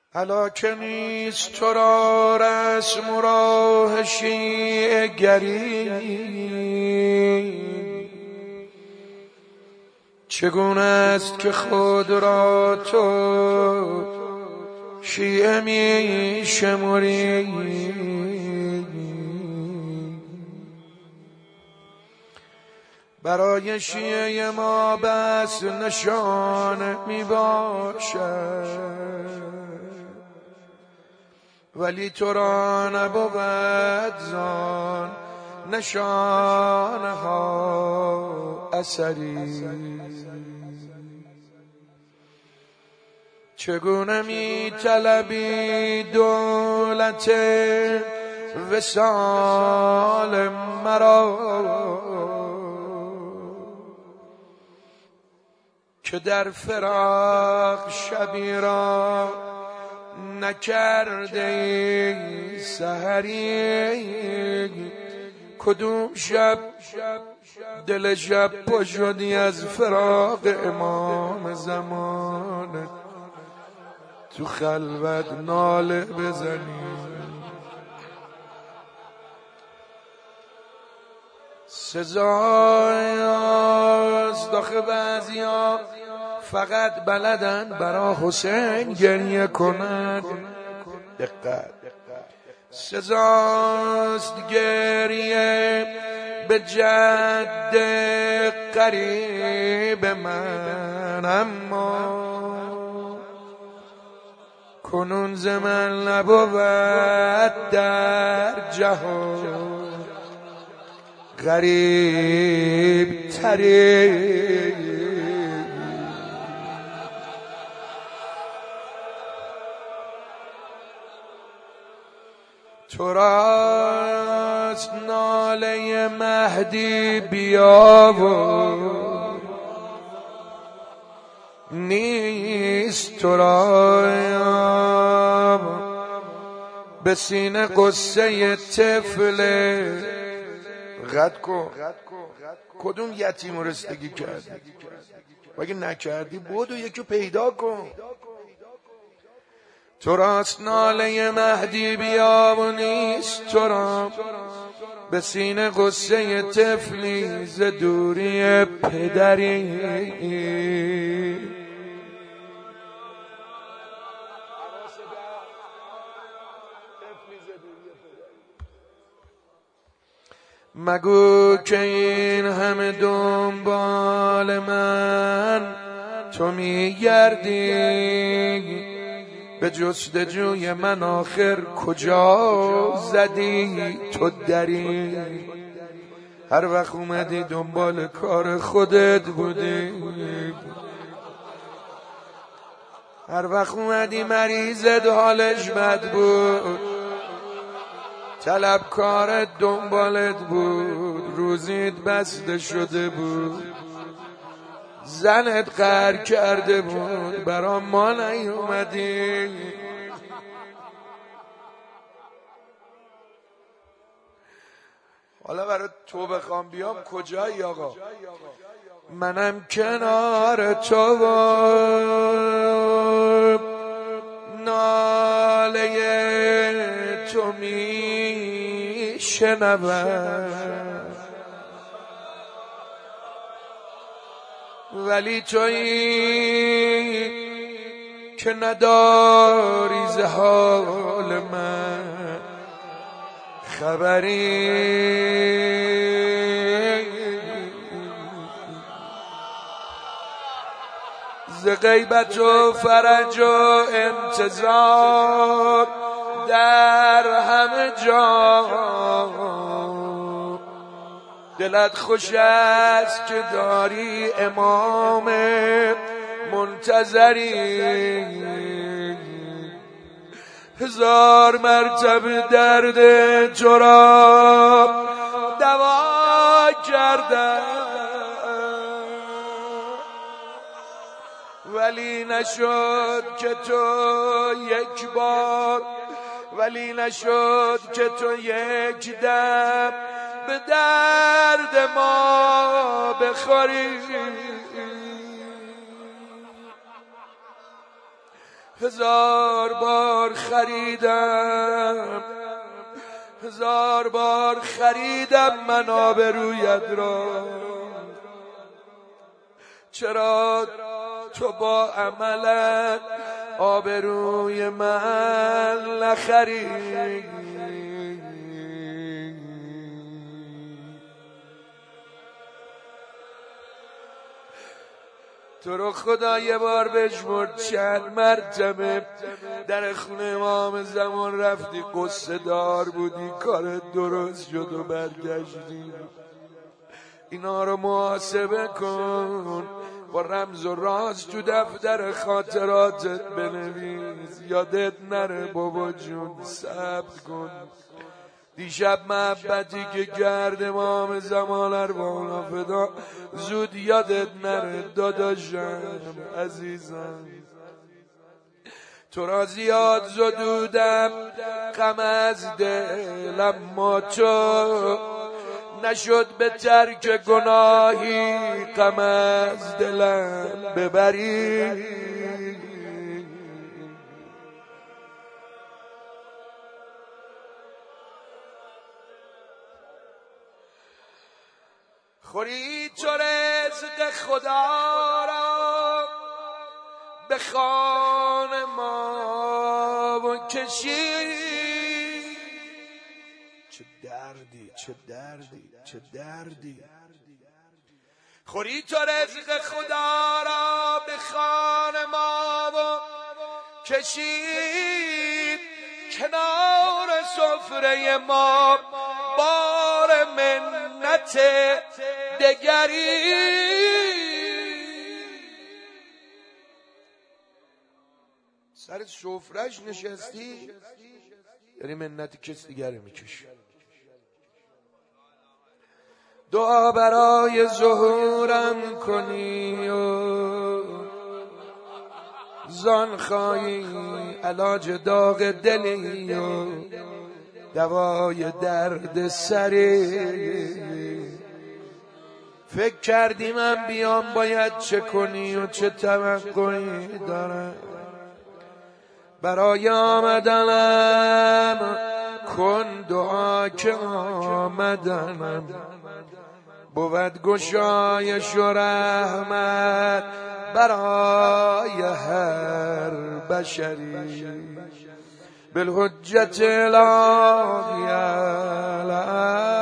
هلاکه نیست تو را رسم و راه شیعه گری، چگونه است که خود را تو شیعه می شمری؟ برای شیعه ما بس نشانه می باشد، ولی تو را نبود زان نشانه ها اثری. چگونه می طلبی دولت وصال مرا که در فراق شبی را نکرده ای سحری؟ کدوم شب دل شب پا شدی از فراق امام زمان، تو خلوت ناله بزنی؟ سزایاست آخه بعضیا فقط بلدن برا حسین گریه کنند. دقت، سزاست گریه به جد قریب من، اما کنون ز من نبود در جهان غریب تری. تو راست ناله مهدی بیا و نیست تو را به سینه قصه طفل قد کن. کدوم یتیم رسیدگی کردی؟ اگه نکردی بودو یکی پیدا کن. تو راست ناله مهدی بیا و نیست تو را به سینه قصه طفلی ز دوری پدری. مگو که این همه دنبال من تو میگردی، به جستجوی من آخر کجا زدی تو دری؟ هر وقت اومدی دنبال کار خودت بودی، هر وقت اومدی مریضت حالش بد بود، طلبکارت دنبالت بود، روزیت بسته شده بود، زنت قهر کرده بود، برا ما نیومدی. حالا برای تو بخوام بیام کجایی آقا؟ منم کنار تو و ناله تو می شنوم، ولی تویی که نداری ز حال من خبری. ز غیبت و فرج و انتظار در همه جا دلت خوش است که داری امام منتظری. هزار مرتبه درد تو را دوا کردم، ولی نشد که تو یک بار، ولی نشد که تو یک دم به درد ما بخوری. 1000 بار خریدم، 1000 بار خریدم من آبرویت را، چرا تو با عملت آبروی من نخری؟ تو رو خدا یه بار بشمر چند مرتبه در خونه امام زمان رفتی قصه دار بودی کارت درست شد و برگشتی؟ اینا رو محاسبه کن، با رمز و راز تو دفتر خاطراتت بنویس، یادت نره بابا جون، ثبت کن. دیشب محبتی که کرد امام زمان ارواحنا فدا، زود یادت نره داداشم عزیزم. تو را زیاد زدودم غم از دلم، ما تو نشد به ترک گناهی غم از دلم ببری. خوری تو رزق خدا را به خان ما و کشی. چه دردی چه دردی چه دردی. خوری تو رزق خدا را به خان ما و کشید، کنار سفره ما بار منت دگری. سر سفرهش نشستی یعنی منت کس دیگری میکشی. دعا برای ظهورم کنی و زان خواهی، علاج داغ دلی و دوای درد سری. فکر کردی من بیام باید چه کنی و چه توقعی دارم؟ برای آمدنم کن دعا که آمدنم بود گشایش و رحمت برای هر بشری. بالحجت الهی